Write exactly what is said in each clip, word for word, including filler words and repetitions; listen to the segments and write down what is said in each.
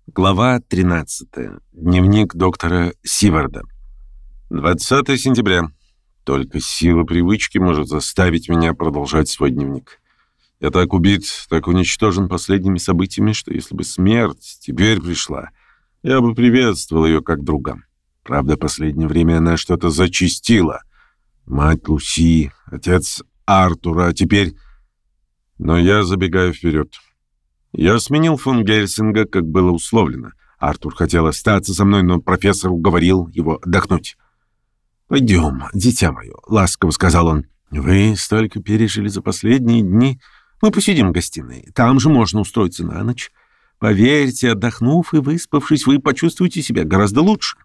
Глава тринадцатая. Дневник доктора Сиварда. двадцатое сентября. Только сила привычки может заставить меня продолжать свой дневник. Я так убит, так уничтожен последними событиями, что если бы смерть теперь пришла, я бы приветствовал ее как друга. Правда, последнее время она что-то зачастила. Мать Луси, отец Артура, а теперь... Но я забегаю вперед. Я сменил фон Гельсинга, как было условлено. Артур хотел остаться со мной, но профессор уговорил его отдохнуть. «Пойдем, дитя мое», — ласково сказал он. «Вы столько пережили за последние дни. Мы посидим в гостиной. Там же можно устроиться на ночь. Поверьте, отдохнув и выспавшись, вы почувствуете себя гораздо лучше».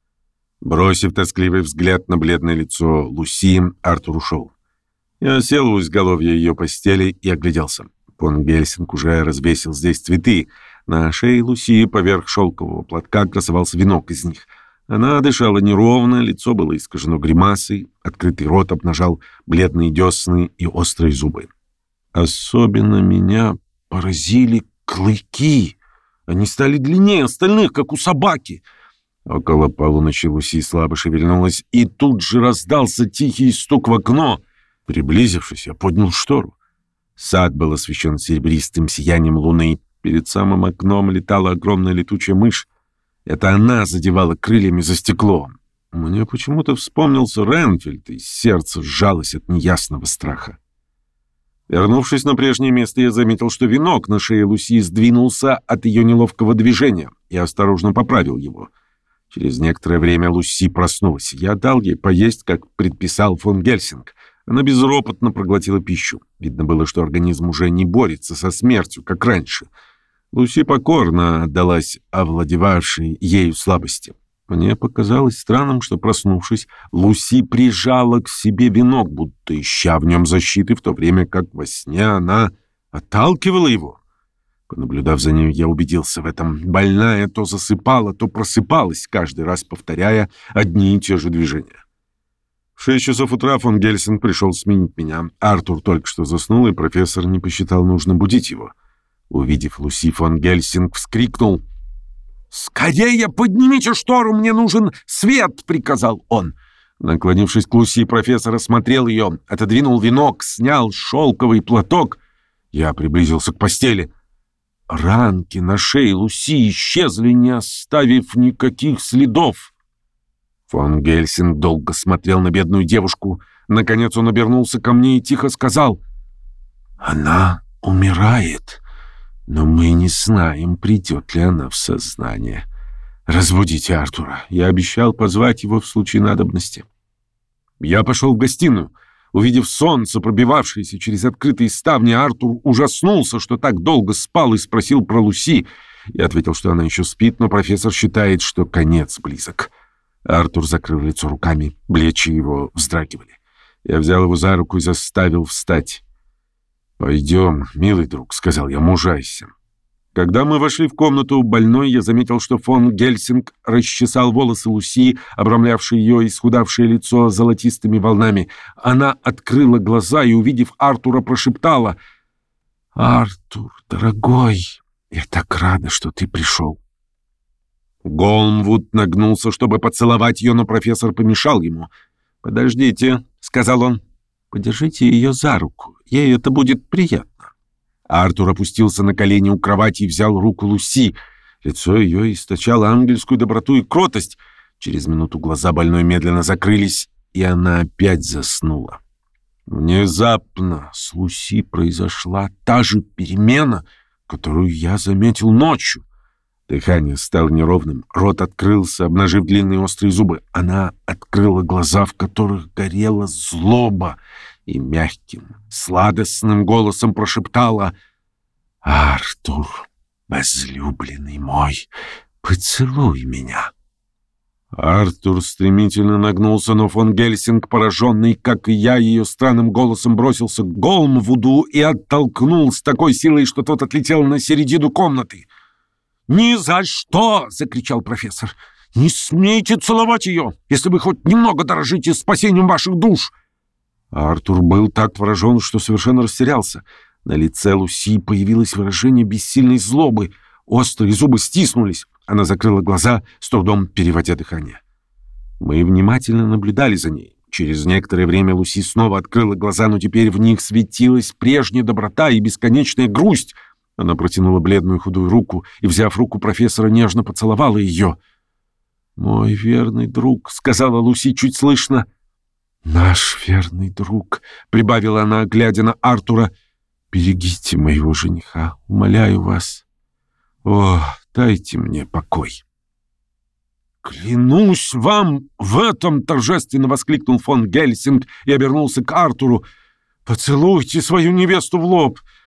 Бросив тоскливый взгляд на бледное лицо Луси, Артур ушел. Я сел у изголовья ее постели и огляделся. Фон Гельсинг уже развесил здесь цветы. На шее Луси поверх шелкового платка красовался венок из них. Она дышала неровно, лицо было искажено гримасой, открытый рот обнажал бледные десны и острые зубы. Особенно меня поразили клыки. Они стали длиннее остальных, как у собаки. Около полуночи Луси слабо шевельнулась, и тут же раздался тихий стук в окно. Приблизившись, я поднял штору. Сад был освещен серебристым сиянием луны. Перед самым окном летала огромная летучая мышь. Это она задевала крыльями за стекло. Мне почему-то вспомнился Ренфельд, и сердце сжалось от неясного страха. Вернувшись на прежнее место, я заметил, что венок на шее Луси сдвинулся от ее неловкого движения. Я осторожно поправил его. Через некоторое время Луси проснулась. Я дал ей поесть, как предписал фон Гельсинг. Она безропотно проглотила пищу. Видно было, что организм уже не борется со смертью, как раньше. Луси покорно отдалась овладевавшей ею слабости. Мне показалось странным, что, проснувшись, Луси прижала к себе венок, будто ища в нем защиты, в то время как во сне она отталкивала его. Понаблюдав за ней, я убедился в этом. Больная то засыпала, то просыпалась, каждый раз повторяя одни и те же движения. В шесть часов утра фон Гельсинг пришел сменить меня. Артур только что заснул, и профессор не посчитал нужным будить его. Увидев Луси, фон Гельсинг вскрикнул. «Скорее поднимите штору, мне нужен свет!» — приказал он. Наклонившись к Луси, профессор осмотрел ее, отодвинул венок, снял шелковый платок. Я приблизился к постели. Ранки на шее Луси исчезли, не оставив никаких следов. Фон Гельсинг долго смотрел на бедную девушку. Наконец он обернулся ко мне и тихо сказал: «Она умирает, но мы не знаем, придет ли она в сознание. Разбудите Артура. Я обещал позвать его в случае надобности». Я пошел в гостиную. Увидев солнце, пробивавшееся через открытые ставни, Артур ужаснулся, что так долго спал, и спросил про Луси. Я ответил, что она еще спит, но профессор считает, что конец близок. Артур закрыл лицо руками, плечи его вздрагивали. Я взял его за руку и заставил встать. «Пойдем, милый друг», — сказал я, — «мужайся». Когда мы вошли в комнату больной, я заметил, что фон Гельсинг расчесал волосы Луси, обрамлявшие ее исхудавшее лицо золотистыми волнами. Она открыла глаза и, увидев Артура, прошептала: «Артур, дорогой, я так рада, что ты пришел». Голмвуд нагнулся, чтобы поцеловать ее, но профессор помешал ему. «Подождите», — сказал он, — «подержите ее за руку, ей это будет приятно». Артур опустился на колени у кровати и взял руку Луси. Лицо ее источало ангельскую доброту и кротость. Через минуту глаза больной медленно закрылись, и она опять заснула. Внезапно с Луси произошла та же перемена, которую я заметил ночью. Дыхание стало неровным, рот открылся, обнажив длинные острые зубы. Она открыла глаза, в которых горела злоба, и мягким, сладостным голосом прошептала: «Артур, возлюбленный мой, поцелуй меня». Артур стремительно нагнулся, но фон Гельсинг, пораженный, как и я, ее странным голосом, бросился к Голмвуду и оттолкнул с такой силой, что тот отлетел на середину комнаты. «Ни за что!» — закричал профессор. «Не смейте целовать ее, если вы хоть немного дорожите спасением ваших душ!» Артур был так поражен, что совершенно растерялся. На лице Луси появилось выражение бессильной злобы. Острые зубы стиснулись. Она закрыла глаза, с трудом переводя дыхание. Мы внимательно наблюдали за ней. Через некоторое время Луси снова открыла глаза, но теперь в них светилась прежняя доброта и бесконечная грусть. Она протянула бледную худую руку и, взяв руку профессора, нежно поцеловала ее. «Мой верный друг», — сказала Луси чуть слышно. «Наш верный друг», — прибавила она, глядя на Артура. «Берегите моего жениха, умоляю вас. О, дайте мне покой». «Клянусь вам в этом!» — торжественно воскликнул фон Гельсинг и обернулся к Артуру. «Поцелуйте свою невесту в лоб.